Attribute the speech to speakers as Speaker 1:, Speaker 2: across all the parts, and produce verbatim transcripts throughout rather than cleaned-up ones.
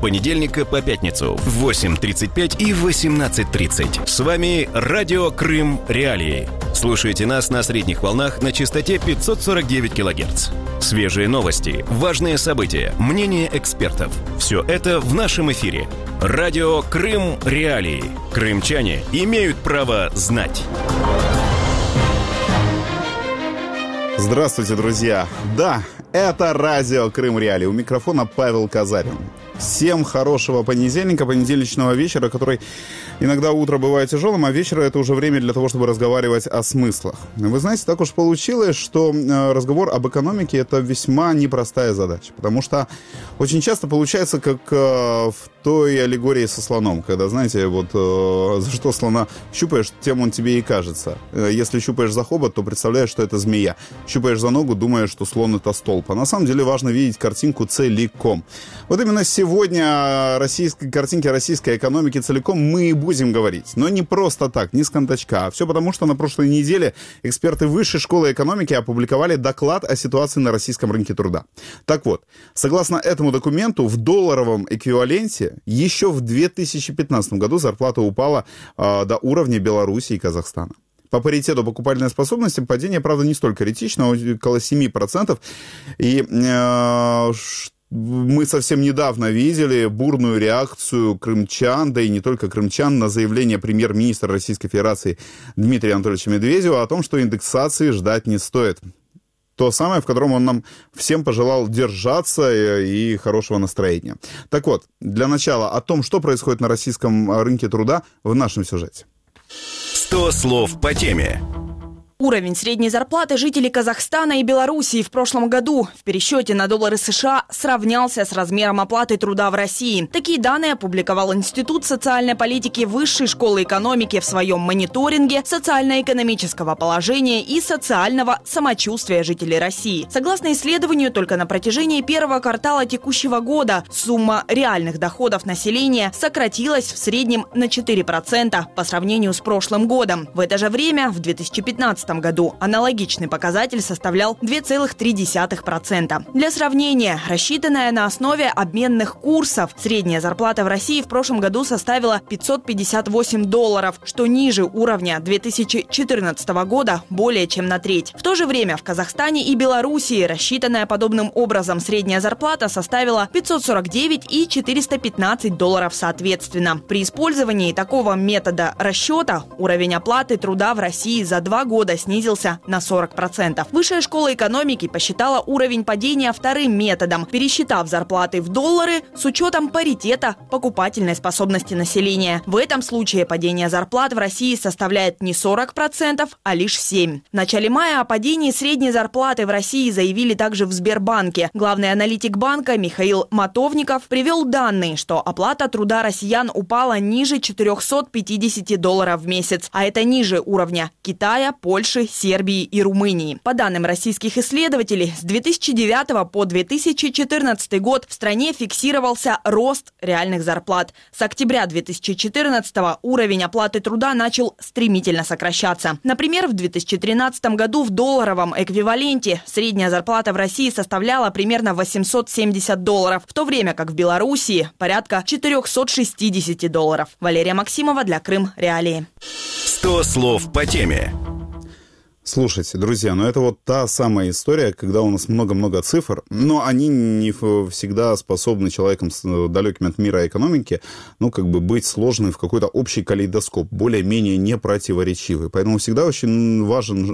Speaker 1: понедельника по пятницу в восемь тридцать пять и восемнадцать тридцать. С вами Радио Крым Реалии. Слушайте нас на средних волнах на частоте пятьсот сорок девять килогерц. Свежие новости, важные события, мнения экспертов. Все это в нашем эфире. Радио Крым Реалии. Крымчане имеют право знать.
Speaker 2: Здравствуйте, друзья! Да, это Радио Крым Реалии. У микрофона Павел Казарин. Всем хорошего понедельника, понедельничного вечера, который иногда утро бывает тяжелым, а вечер — это уже время для того, чтобы разговаривать о смыслах. Вы знаете, так уж получилось, что разговор об экономике — это весьма непростая задача, потому что очень часто получается, как в той аллегории со слоном, когда, знаете, вот за что слона щупаешь, тем он тебе и кажется. Если щупаешь за хобот, то представляешь, что это змея. Щупаешь за ногу, думаешь, что слон — это столб. А на самом деле важно видеть картинку целиком. Вот именно сегодня о российской картинке российской экономики целиком мы и будем говорить. Но не просто так, не с кондачка. А все потому, что на прошлой неделе эксперты Высшей школы экономики опубликовали доклад о ситуации на российском рынке труда. Так вот, согласно этому документу, в долларовом эквиваленте еще в две тысячи пятнадцатом году зарплата упала э, до уровня Беларуси и Казахстана. По паритету покупательной способности падение, правда, не столь критично, около семь процентов. И э, мы совсем недавно видели бурную реакцию крымчан, да и не только крымчан, на заявление премьер-министра Российской Федерации Дмитрия Анатольевича Медведева о том, что индексации ждать не стоит. То самое, в котором он нам всем пожелал держаться и хорошего настроения. Так вот, для начала о том, что происходит на российском рынке труда, в нашем сюжете.
Speaker 1: сто слов по теме.
Speaker 3: Уровень средней зарплаты жителей Казахстана и Белоруссии в прошлом году в пересчете на доллары США сравнялся с размером оплаты труда в России. Такие данные опубликовал Институт социальной политики Высшей школы экономики в своем мониторинге социально-экономического положения и социального самочувствия жителей России. Согласно исследованию, только на протяжении первого квартала текущего года сумма реальных доходов населения сократилась в среднем на четыре процента по сравнению с прошлым годом. В это же время, в две тысячи пятнадцатом году аналогичный показатель составлял две целых три десятых процента. Для сравнения, рассчитанная на основе обменных курсов, средняя зарплата в России в прошлом году составила пятьсот пятьдесят восемь долларов, что ниже уровня две тысячи четырнадцатого года более чем на треть. В то же время в Казахстане и Белоруссии рассчитанная подобным образом средняя зарплата составила пятьсот сорок девять и четыреста пятнадцать долларов соответственно. При использовании такого метода расчета уровень оплаты труда в России за два года снизился на сорок процентов. Высшая школа экономики посчитала уровень падения вторым методом, пересчитав зарплаты в доллары с учетом паритета покупательной способности населения. В этом случае падение зарплат в России составляет не сорок процентов, а лишь семь процентов. В начале мая о падении средней зарплаты в России заявили также в Сбербанке. Главный аналитик банка Михаил Матовников привел данные, что оплата труда россиян упала ниже четырехсот пятидесяти долларов в месяц, а это ниже уровня Китая, Польши, Сербии и Румынии. По данным российских исследователей, с две тысячи девятого по две тысячи четырнадцатый год в стране фиксировался рост реальных зарплат. С октября две тысячи четырнадцатого уровень оплаты труда начал стремительно сокращаться. Например, в две тысячи тринадцатом году в долларовом эквиваленте средняя зарплата в России составляла примерно восемьсот семьдесят долларов, в то время как в Белоруссии порядка четыреста шестьдесят долларов. Валерия Максимова для Крым Реалии.
Speaker 1: сто слов по теме.
Speaker 2: Слушайте, друзья, ну это вот та самая история, когда у нас много-много цифр, но они не всегда способны человеком с далеким от мира экономики, ну, как бы быть сложным в какой-то общий калейдоскоп, более-менее непротиворечивый. Поэтому всегда очень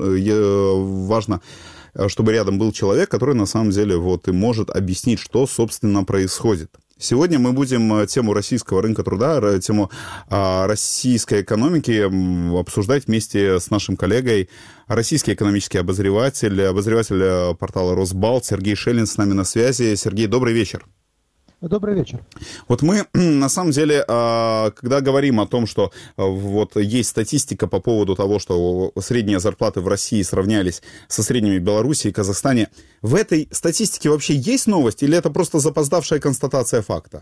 Speaker 2: важен, важно, чтобы рядом был человек, который на самом деле вот и может объяснить, что, собственно, происходит. Сегодня мы будем тему российского рынка труда, тему российской экономики обсуждать вместе с нашим коллегой, российский экономический обозреватель, обозреватель портала «Росбалт» Сергей Шелин с нами на связи. Сергей, добрый вечер.
Speaker 4: Добрый вечер.
Speaker 2: Вот мы, на самом деле, когда говорим о том, что вот есть статистика по поводу того, что средние зарплаты в России сравнялись со средними в Беларуси и Казахстане, в этой статистике вообще есть новость или это просто запоздавшая констатация факта?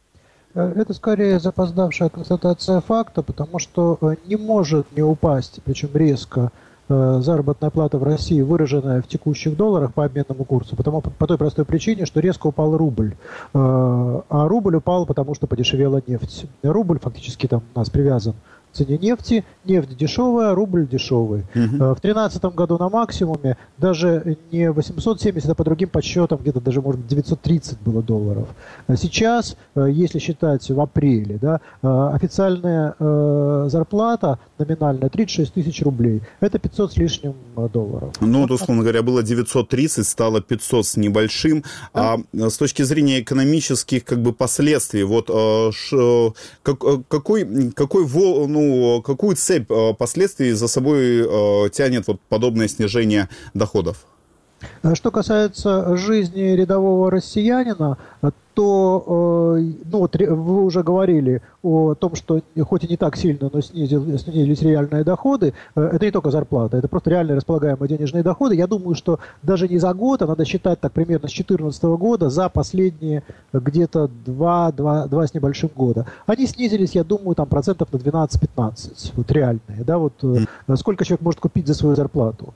Speaker 4: Это скорее запоздавшая констатация факта, потому что не может не упасть, причем резко, заработная плата в России, выраженная в текущих долларах по обменному курсу, потому, по той простой причине, что резко упал рубль. А рубль упал, потому что подешевела нефть. Рубль фактически там у нас привязан к цене нефти. Нефть дешевая, рубль дешевый. Uh-huh. В две тысячи тринадцатом году на максимуме даже не восемьсот семьдесят, а по другим подсчетам где-то даже, может быть, девятьсот тридцать было долларов. Сейчас, если считать в апреле, да, официальная зарплата номинальная тридцать шесть тысяч рублей. Это пятьсот с лишним долларов.
Speaker 2: Ну, вот, условно говоря, было девятьсот тридцать, стало пятьсот с небольшим. Да. А с точки зрения экономических как бы последствий, вот ш, как, какой, какой, ну, какую цепь последствий за собой тянет вот подобное снижение доходов?
Speaker 4: Что касается жизни рядового россиянина, то, ну, вот вы уже говорили о том, что хоть и не так сильно, но снизил, снизились реальные доходы. Это не только зарплата, это просто реальные располагаемые денежные доходы. Я думаю, что даже не за год, а надо считать так примерно с две тысячи четырнадцатого года, за последние где-то два, два, два с небольшим года. Они снизились, я думаю, там процентов на двенадцать-пятнадцать, вот реальные, да, вот сколько человек может купить за свою зарплату.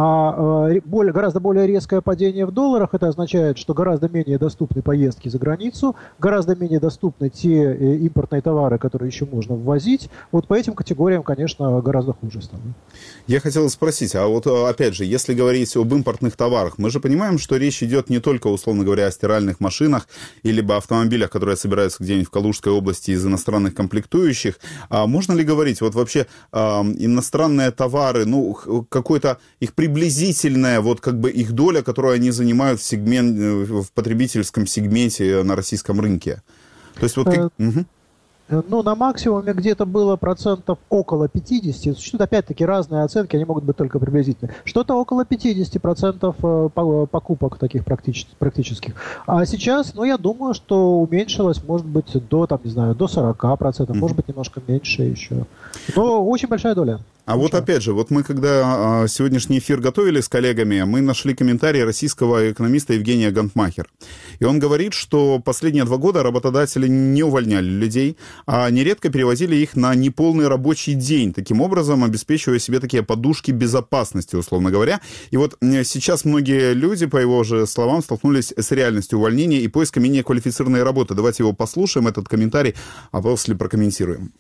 Speaker 4: А более, гораздо более резкое падение в долларах, это означает, что гораздо менее доступны поездки за границу, границу, гораздо менее доступны те импортные товары, которые еще можно ввозить. Вот по этим категориям, конечно, гораздо хуже стало.
Speaker 2: Я хотел спросить, а вот опять же, если говорить об импортных товарах, мы же понимаем, что речь идет не только, условно говоря, о стиральных машинах или автомобилях, которые собираются где-нибудь в Калужской области из иностранных комплектующих. А можно ли говорить, вот вообще э, иностранные товары, ну, какое-то их приблизительная, вот как бы их доля, которую они занимают в, сегмент, в потребительском сегменте на российском рынке? То есть вот... Как... Угу.
Speaker 4: Ну, на максимуме где-то было процентов около пятьдесят. Существуют, опять-таки, разные оценки, они могут быть только приблизительные. Что-то около пятьдесят процентов покупок таких практических. А сейчас, ну, я думаю, что уменьшилось, может быть, до, там, не знаю, до сорок процентов, mm-hmm. может быть, немножко меньше еще. Но очень большая доля.
Speaker 2: А вот опять же, вот мы когда сегодняшний эфир готовили с коллегами, мы нашли комментарий российского экономиста Евгения Гантмахера. И он говорит, что последние два года работодатели не увольняли людей, а нередко переводили их на неполный рабочий день, таким образом обеспечивая себе такие подушки безопасности, условно говоря. И вот сейчас многие люди, по его же словам, столкнулись с реальностью увольнения и поиска менее квалифицированной работы. Давайте его послушаем, этот комментарий, а после прокомментируем.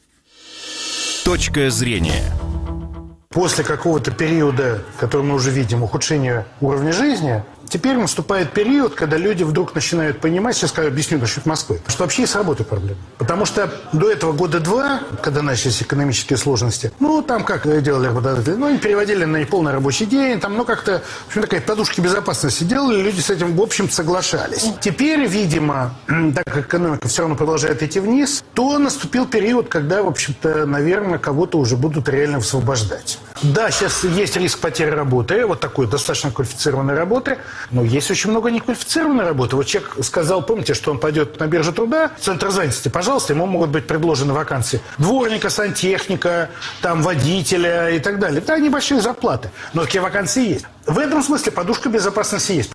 Speaker 1: Точка зрения.
Speaker 5: После какого-то периода, который мы уже видим, ухудшения уровня жизни, теперь наступает период, когда люди вдруг начинают понимать, сейчас я объясню насчет Москвы, что вообще и с работой проблемы. Потому что до этого года два, когда начались экономические сложности, ну, там как делали работодатели, ну, они переводили на неполный рабочий день, там, ну, как-то, в общем, такая подушки безопасности делали, люди с этим, в общем, соглашались. Теперь, видимо, так как экономика все равно продолжает идти вниз, то наступил период, когда, в общем-то, наверное, кого-то уже будут реально освобождать. Да, сейчас есть риск потери работы, вот такой достаточно квалифицированной работы, но есть очень много неквалифицированной работы. Вот человек сказал, помните, что он пойдет на биржу труда, в центр занятости, пожалуйста, ему могут быть предложены вакансии дворника, сантехника, там, водителя и так далее. Да, небольшие зарплаты, но такие вакансии есть. В этом смысле подушка безопасности есть.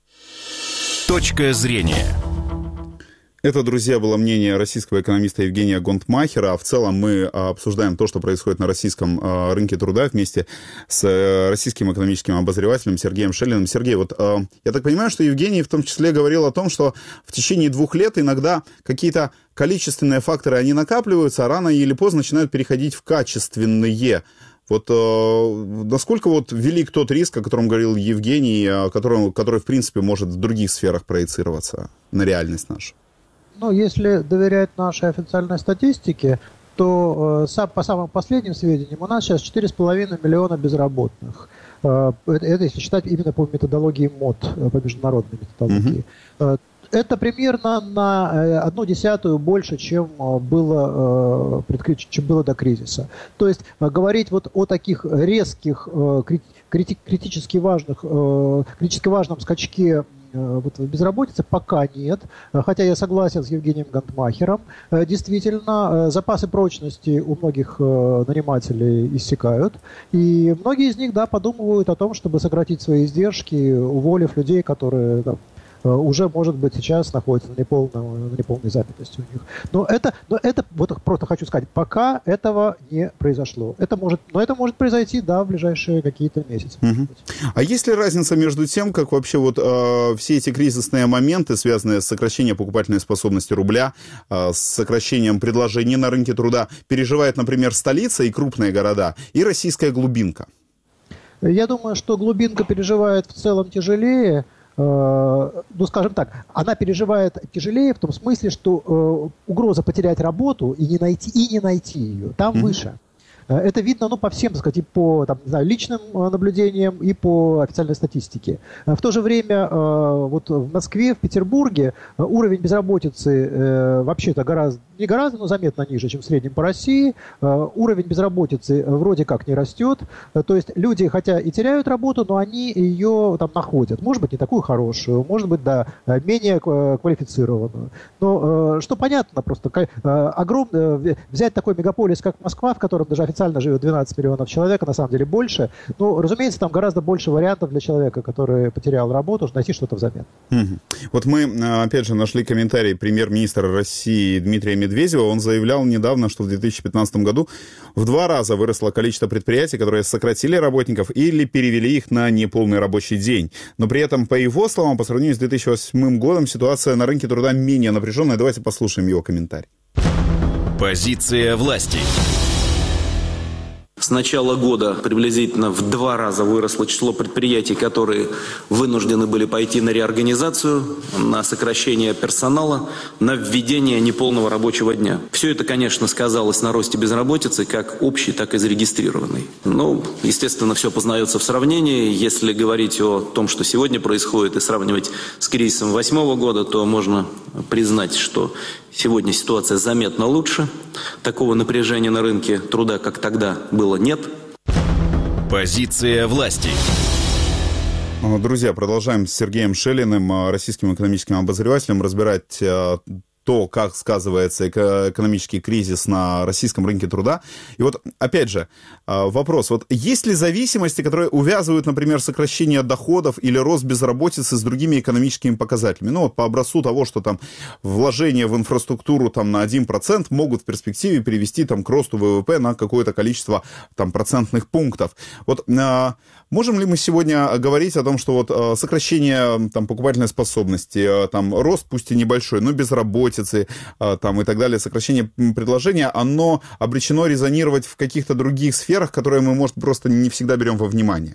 Speaker 1: Точка зрения.
Speaker 2: Это, друзья, было мнение российского экономиста Евгения Гантмахера. А в целом мы обсуждаем то, что происходит на российском рынке труда вместе с российским экономическим обозревателем Сергеем Шеллиным. Сергей, вот я так понимаю, что Евгений в том числе говорил о том, что в течение двух лет иногда какие-то количественные факторы, они накапливаются, а рано или поздно начинают переходить в качественные. Вот э, насколько вот велик тот риск, о котором говорил Евгений, который, который, в принципе, может в других сферах проецироваться на реальность нашу?
Speaker 4: Ну, если доверять нашей официальной статистике, то э, по самым последним сведениям у нас сейчас четыре с половиной миллиона безработных. Э, это, это если считать именно по методологии МОД, по международной методологии. Mm-hmm. Это примерно на одну десятую больше, чем было, чем было до кризиса. То есть говорить вот о таких резких, критически важных, критически важном скачке вот в безработице пока нет, хотя я согласен с Евгением Гантмахером. Действительно, запасы прочности у многих нанимателей иссякают, и многие из них, да, подумывают о том, чтобы сократить свои издержки, уволив людей, которые там уже, может быть, сейчас находится на неполной, на неполной занятости у них. Но это, но это, вот просто хочу сказать, пока этого не произошло. Это может, но это может произойти, да, в ближайшие какие-то месяцы.
Speaker 2: Угу. А есть ли разница между тем, как вообще вот э, все эти кризисные моменты, связанные с сокращением покупательной способности рубля, э, с сокращением предложений на рынке труда, переживает, например, столица и крупные города, и российская глубинка?
Speaker 4: Я думаю, что глубинка переживает в целом тяжелее. Э, ну, скажем так, она переживает тяжелее в том смысле, что э, угроза потерять работу и не найти, и не найти ее там mm-hmm. выше. Это видно, ну, по всем, так сказать, и по там, не знаю, личным наблюдениям, и по официальной статистике. В то же время вот в Москве, в Петербурге уровень безработицы вообще-то гораздо, не гораздо, но заметно ниже, чем в среднем по России. Уровень безработицы вроде как не растет. То есть люди, хотя и теряют работу, но они ее там находят. Может быть, не такую хорошую, может быть, да, менее квалифицированную. Но что понятно, просто огромное, взять такой мегаполис, как Москва, в котором даже официально Официально живет двенадцать миллионов человек, а на самом деле больше. Ну, разумеется, там гораздо больше вариантов для человека, который потерял работу, найти что-то взамен. Угу.
Speaker 2: Вот мы, опять же, нашли комментарий премьер-министра России Дмитрия Медведева. Он заявлял недавно, что в две тысячи пятнадцатом году в два раза выросло количество предприятий, которые сократили работников или перевели их на неполный рабочий день. Но при этом, по его словам, по сравнению с две тысячи восьмым годом, ситуация на рынке труда менее напряженная. Давайте послушаем его комментарий.
Speaker 1: Позиция власти.
Speaker 6: С начала года приблизительно в два раза выросло число предприятий, которые вынуждены были пойти на реорганизацию, на сокращение персонала, на введение неполного рабочего дня. Все это, конечно, сказалось на росте безработицы, как общей, так и зарегистрированной. Ну, естественно, все познается в сравнении. Если говорить о том, что сегодня происходит, и сравнивать с кризисом восьмого года, то можно признать, что сегодня ситуация заметно лучше. Такого напряжения на рынке труда, как тогда, было нет.
Speaker 1: Позиция власти.
Speaker 2: Друзья, продолжаем с Сергеем Шелиным, российским экономическим обозревателем, разбирать то, как сказывается экономический кризис на российском рынке труда. И вот, опять же, вопрос. Вот есть ли зависимости, которые увязывают, например, сокращение доходов или рост безработицы с другими экономическими показателями? Ну, вот по образцу того, что там вложения в инфраструктуру там на один процент могут в перспективе привести там к росту ВВП на какое-то количество там процентных пунктов. Вот а, можем ли мы сегодня говорить о том, что вот а, сокращение там покупательной способности, а, там рост, пусть и небольшой, но безработицы, там, и так далее, сокращение предложения, оно обречено резонировать в каких-то других сферах, которые мы, может, просто не всегда берем во внимание?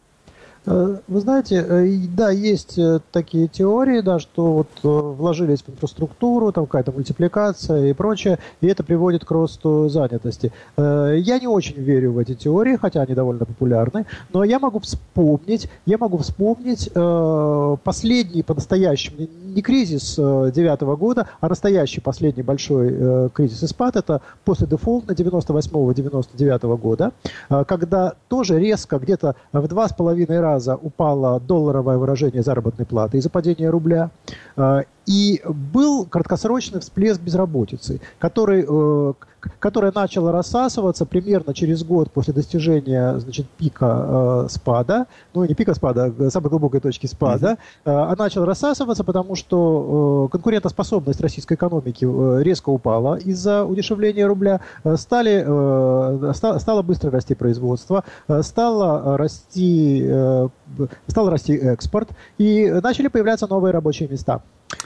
Speaker 4: Вы знаете, да, есть такие теории, да, что вот вложились в инфраструктуру, там какая-то мультипликация и прочее, и это приводит к росту занятости. Я не очень верю в эти теории, хотя они довольно популярны, но я могу вспомнить, я могу вспомнить последний по-настоящему, не кризис девятого года, а настоящий последний большой кризис и спад, это после дефолта девяносто восьмого — девяносто девятого года, когда тоже резко где-то в два с половиной раза упало долларовое выражение заработной платы из-за падения рубля. И был краткосрочный всплеск безработицы, который, которая начала рассасываться примерно через год после достижения, значит, пика спада, ну не пика спада, а самой глубокой точки спада, mm-hmm. она начала рассасываться, потому что конкурентоспособность российской экономики резко упала из-за удешевления рубля, стали, стало быстро расти производство, стало расти, стал расти экспорт, и начали появляться новые рабочие места.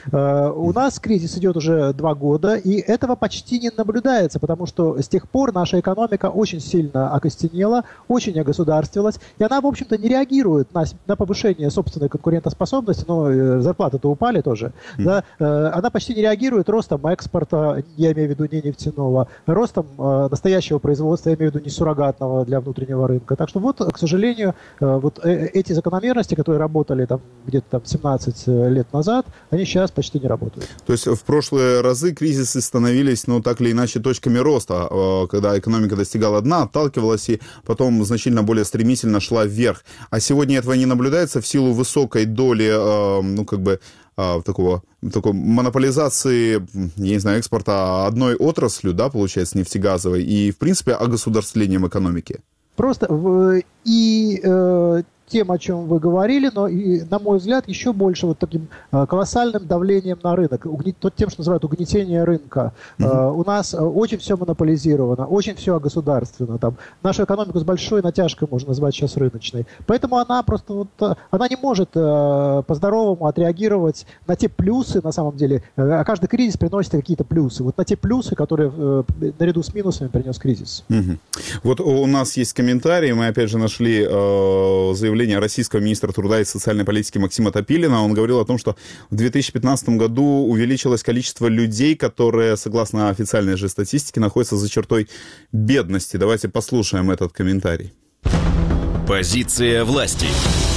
Speaker 4: У нас кризис идет уже два года, и этого почти не наблюдается, потому что с тех пор наша экономика очень сильно окостенела, очень огосударствовалась, и она, в общем-то, не реагирует на, на повышение собственной конкурентоспособности, но зарплаты-то упали тоже, mm. да, она почти не реагирует ростом экспорта, я имею в виду не нефтяного, ростом настоящего производства, я имею в виду не суррогатного для внутреннего рынка. Так что вот, к сожалению, вот эти закономерности, которые работали там где-то там семнадцать лет назад, они сейчас почти не работают.
Speaker 2: То есть в прошлые разы кризисы становились, ну, так или иначе, точками роста, когда экономика достигала дна, отталкивалась и потом значительно более стремительно шла вверх. А сегодня этого не наблюдается в силу высокой доли, ну, как бы, такого, такой монополизации, я не знаю, экспорта одной отраслью, да, получается, нефтегазовой, и, в принципе, огосударствлением экономики.
Speaker 4: Просто в, и э, тем, о чем вы говорили, но, и, на мой взгляд, еще больше вот таким э, колоссальным давлением на рынок, угни, тем, что называют угнетение рынка. Mm-hmm. Э, у нас э, очень все монополизировано, очень все огосударственно. Там, нашу экономику с большой натяжкой можно назвать сейчас рыночной. Поэтому она просто вот, э, она не может э, по-здоровому отреагировать на те плюсы, на самом деле. Э, каждый кризис приносит какие-то плюсы. Вот на те плюсы, которые э, наряду с минусами принес кризис. Mm-hmm.
Speaker 2: Вот у нас есть комментарий, мы опять же нашли э, заявление российского министра труда и социальной политики Максима Топилина. Он говорил о том, что в две тысячи пятнадцатом году увеличилось количество людей, которые, согласно официальной же статистике, находятся за чертой бедности. Давайте послушаем этот комментарий.
Speaker 1: Позиция власти.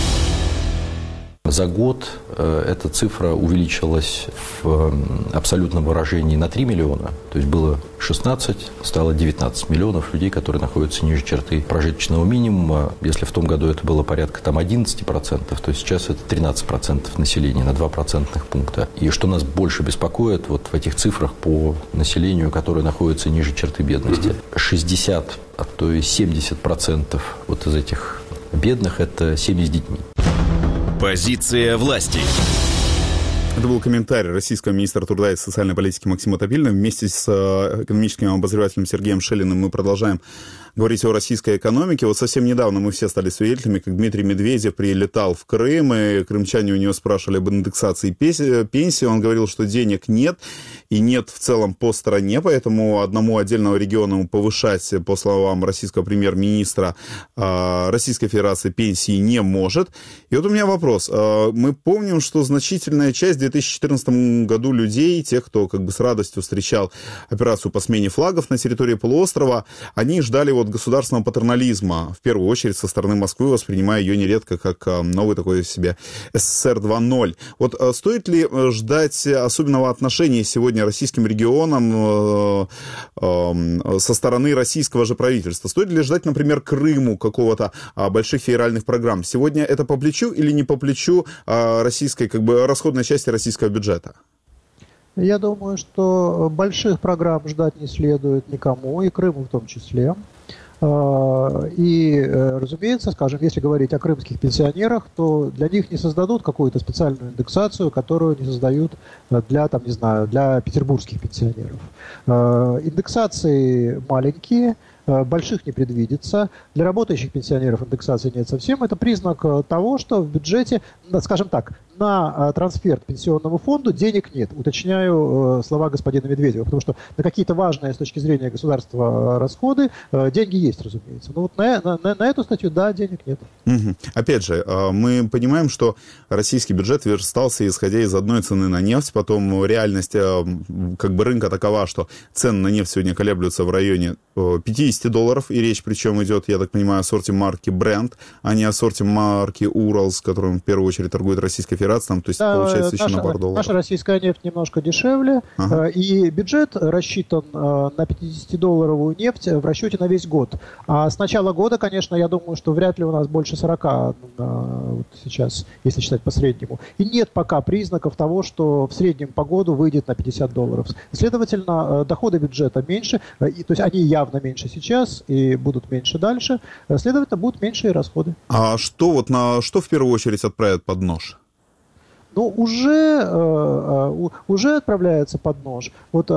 Speaker 7: За год эта цифра увеличилась в абсолютном выражении на три миллиона. То есть было шестнадцать, стало девятнадцать миллионов людей, которые находятся ниже черты прожиточного минимума. Если в том году это было порядка там, одиннадцать процентов, то сейчас это тринадцать процентов населения на два процентных пункта. И что нас больше беспокоит вот в этих цифрах по населению, которое находится ниже черты бедности, шестьдесят, а то и семьдесят процентов вот из этих бедных – это семьи с детьми.
Speaker 1: Позиция власти.
Speaker 2: Это был комментарий российского министра труда и социальной политики Максима Топилина. Вместе с экономическим обозревателем Сергеем Шелиным мы продолжаем говорить о российской экономике. Вот совсем недавно мы все стали свидетелями, как Дмитрий Медведев прилетал в Крым, и крымчане у него спрашивали об индексации пенсии. Он говорил, что денег нет, и нет в целом по стране, поэтому одному отдельному региону повышать, по словам российского премьер-министра, Российской Федерации пенсии не может. И вот у меня вопрос. Мы помним, что значительная часть в две тысячи четырнадцатом году людей, тех, кто как бы с радостью встречал операцию по смене флагов на территории полуострова, они ждали вот государственного патернализма, в первую очередь со стороны Москвы, воспринимая ее нередко как новый такой себе СССР два ноль. Вот стоит ли ждать особенного отношения сегодня российским регионам со стороны российского же правительства? Стоит ли ждать, например, Крыму какого-то больших федеральных программ? Сегодня это по плечу или не по плечу российской, как бы, расходной части российского бюджета?
Speaker 4: Я думаю, что больших программ ждать не следует никому, и Крыму в том числе. И, разумеется, скажем, если говорить о крымских пенсионерах, то для них не создадут какую-то специальную индексацию, которую не создают для, там, не знаю, для петербургских пенсионеров. Индексации маленькие, больших не предвидится. Для работающих пенсионеров индексации нет совсем. Это признак того, что в бюджете, скажем так, на трансфер пенсионному фонду денег нет. Уточняю слова господина Медведева, потому что на какие-то важные с точки зрения государства расходы деньги есть, разумеется. Но вот на, на, на эту статью, да, денег нет.
Speaker 2: Угу. Опять же, мы понимаем, что российский бюджет верстался, исходя из одной цены на нефть, потом реальность как бы рынка такова, что цены на нефть сегодня колеблются в районе пятьдесят долларов, и речь причем идет, я так понимаю, о сорте марки Brent, а не о сорте марки Уралс, которым в первую очередь торгует Российская Федерация, там, то есть да, получается наша, еще на пару долларов.
Speaker 4: Наша российская нефть немножко дешевле, ага. И бюджет рассчитан на пятидесятидолларовую нефть в расчете на весь год. А с начала года, конечно, я думаю, что вряд ли у нас больше сорока вот сейчас, если считать по среднему. И нет пока признаков того, что в среднем по году выйдет на пятьдесят долларов. Следовательно, доходы бюджета меньше, то есть они явно меньше сейчас и будут меньше дальше, следовательно, будут меньше и расходы.
Speaker 2: А что вот на что в первую очередь отправят под нож?
Speaker 4: Ну, уже, э, уже отправляется под нож. Вот э,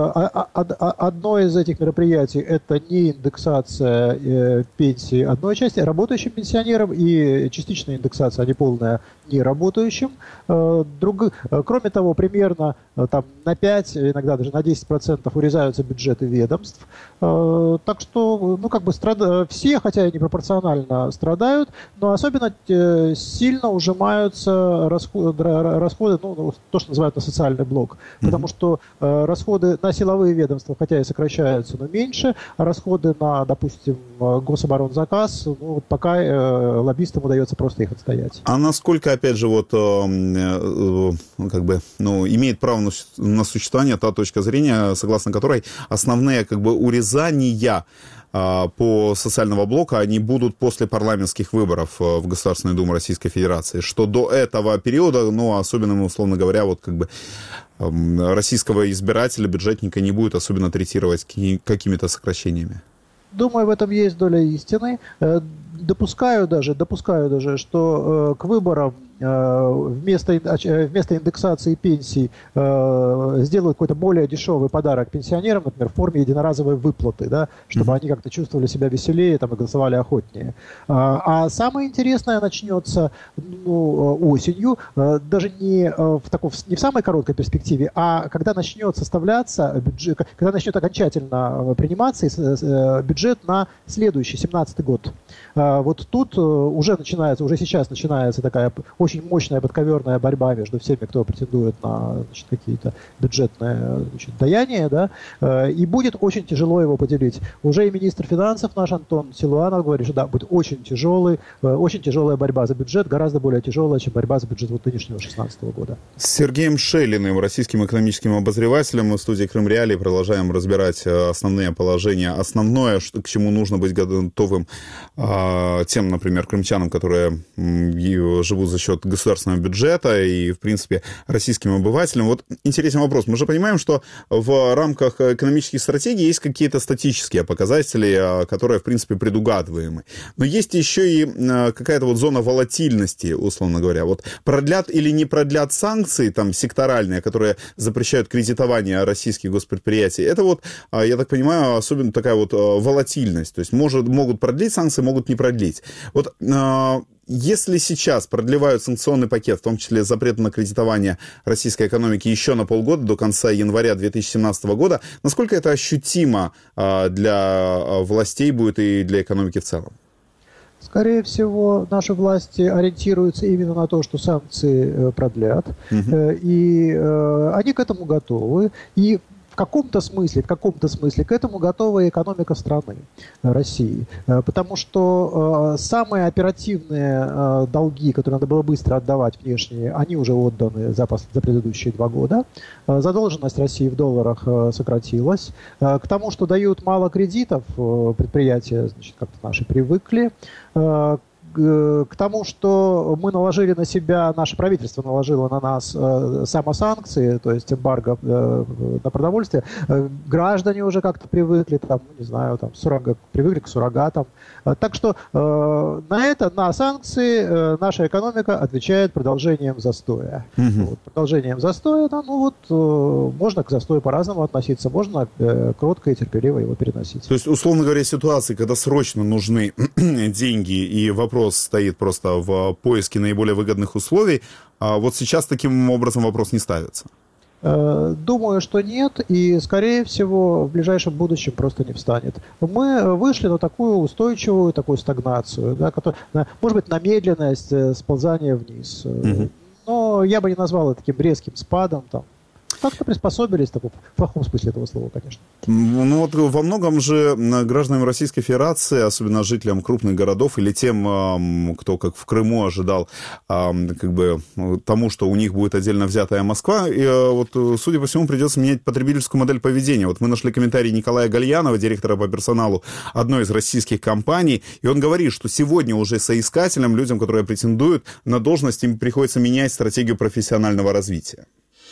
Speaker 4: одно из этих мероприятий – это не индексация э, пенсии одной части, работающим пенсионерам, и частичная индексация, а не полная, не работающим. Э, друг, э, кроме того, примерно э, там, на пять, иногда даже на десять процентов урезаются бюджеты ведомств. Э, так что, ну, как бы страд... все, хотя и непропорционально страдают, но особенно э, сильно ужимаются расходы, расходы, ну, то, что называют на социальный блок. Mm-hmm. Потому что э, расходы на силовые ведомства, хотя и сокращаются, но меньше, а расходы на, допустим, гособоронзаказ, ну, вот пока э, лоббистам удается просто их отстоять.
Speaker 2: А насколько, опять же, вот, э, э, как бы, ну, имеет право на, на существование та точка зрения, согласно которой основные, как бы, урезания по социального блока, они будут после парламентских выборов в Государственную Думу Российской Федерации, что до этого периода, ну, особенно, условно говоря, вот как бы российского избирателя, бюджетника не будет особенно третировать какими-то сокращениями.
Speaker 4: Думаю, в этом есть доля истины. допускаю даже, допускаю даже, что э, к выборам Вместо, вместо индексации пенсий э, сделают какой-то более дешевый подарок пенсионерам, например, в форме единоразовой выплаты, да, чтобы mm-hmm. они как-то чувствовали себя веселее там, и голосовали охотнее. А, а самое интересное начнется ну, осенью, э, даже не в, таком, не в самой короткой перспективе, а когда начнет составляться бюджет, когда начнет окончательно приниматься бюджет на следующий, семнадцатый год. Вот тут уже начинается, уже сейчас начинается такая очень очень мощная подковерная борьба между всеми, кто претендует на значит, какие-то бюджетные значит, даяния, да, и будет очень тяжело его поделить. Уже и министр финансов наш Антон Силуанов говорит, что да, будет очень тяжелый, очень тяжелая борьба за бюджет, гораздо более тяжелая, чем борьба за бюджет вот нынешнего две тысячи шестнадцатого года.
Speaker 2: С Сергеем Шелиным, российским экономическим обозревателем, мы в студии Крым Реалии продолжаем разбирать основные положения, основное, что, к чему нужно быть готовым а, тем, например, крымчанам, которые м, живут за счет государственного бюджета и, в принципе, российским обывателям. Вот интересный вопрос. Мы же понимаем, что в рамках экономических стратегий есть какие-то статические показатели, которые, в принципе, предугадываемы. Но есть еще и какая-то вот зона волатильности, условно говоря. Вот продлят или не продлят санкции, там, секторальные, которые запрещают кредитование российских госпредприятий. Это вот, я так понимаю, особенно такая вот волатильность. То есть может, могут продлить санкции, могут не продлить. Вот если сейчас продлевают санкционный пакет, в том числе запрет на кредитование российской экономики еще на полгода, до конца января две тысячи семнадцатого года, насколько это ощутимо для властей будет и для экономики в целом?
Speaker 4: Скорее всего, наши власти ориентируются именно на то, что санкции продлят, угу. и они к этому готовы. И в каком-то смысле, в каком-то смысле к этому готова и экономика страны, России. Потому что э, самые оперативные э, долги, которые надо было быстро отдавать внешние, они уже отданы за, за предыдущие два года. Э, задолженность России в долларах э, сократилась. Э, к тому, что дают мало кредитов, э, предприятия, значит, как-то наши привыкли. Э, к тому, что мы наложили на себя, наше правительство наложило на нас э, самосанкции, то есть эмбарго э, на продовольствие, э, граждане уже как-то привыкли, там, не знаю, там, суррога, привыкли к суррогатам. Э, так что э, на это, на санкции э, наша экономика отвечает продолжением застоя. Mm-hmm. Вот, продолжением застоя, да, ну вот, э, можно к застою по-разному относиться, можно э, кротко и терпеливо его переносить.
Speaker 2: То есть, условно говоря, ситуации, когда срочно нужны деньги и вопрос стоит просто в поиске наиболее выгодных условий, а вот сейчас таким образом вопрос не ставится?
Speaker 4: Думаю, что нет, и, скорее всего, в ближайшем будущем просто не встанет. Мы вышли на такую устойчивую, такую стагнацию, да, которая, может быть, на медленность сползания вниз. Угу. Но я бы не назвал это таким резким спадом, там. Как-то приспособились, в плохом смысле этого слова, конечно.
Speaker 2: Ну вот во многом же гражданам Российской Федерации, особенно жителям крупных городов или тем, кто, как в Крыму, ожидал как бы тому, что у них будет отдельно взятая Москва, и вот, судя по всему, придется менять потребительскую модель поведения. Вот мы нашли комментарий Николая Гальянова, директора по персоналу одной из российских компаний, и он говорит, что сегодня уже соискателям, людям, которые претендуют на должность, им приходится менять стратегию профессионального развития.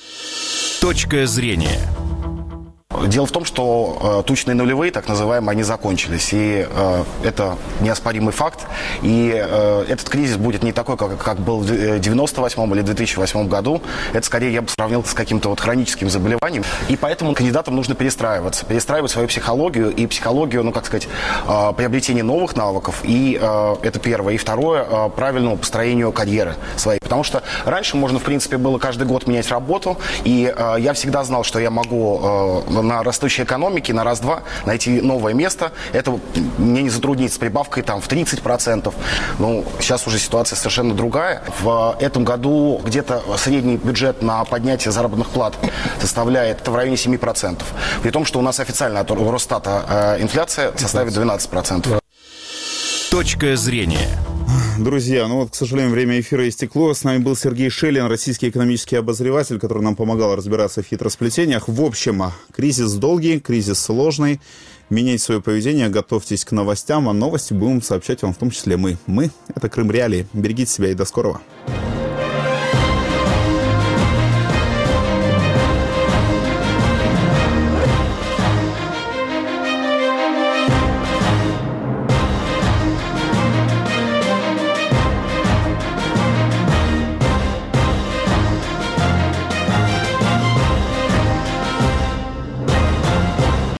Speaker 1: Точка зрения.
Speaker 8: Дело в том, что э, тучные нулевые, так называемые, они закончились. И э, это неоспоримый факт. И э, этот кризис будет не такой, как, как был в девяносто восьмом или две тысячи восьмом году. Это, скорее, я бы сравнил с каким-то вот хроническим заболеванием. И поэтому кандидатам нужно перестраиваться. Перестраивать свою психологию. И психологию, ну, как сказать, э, приобретения новых навыков. И э, это первое. И второе, э, правильному построению карьеры своей. Потому что раньше можно, в принципе, было каждый год менять работу. И э, я всегда знал, что я могу... Э, на растущей экономике, на раз-два найти новое место. Это мне не затруднит с прибавкой там, в тридцать процентов. Ну, сейчас уже ситуация совершенно другая. В этом году где-то средний бюджет на поднятие заработных плат составляет в районе семь процентов. При том, что у нас официально от Росстата э, инфляция составит двенадцать процентов.
Speaker 1: Точка зрения.
Speaker 2: Друзья, ну вот, к сожалению, время эфира истекло. С нами был Сергей Шелин, российский экономический обозреватель, который нам помогал разбираться в хитросплетениях. В общем, кризис долгий, кризис сложный. Меняйте свое поведение, готовьтесь к новостям, а новости будем сообщать вам в том числе мы. Мы — это Крым Реалии. Берегите себя и до скорого.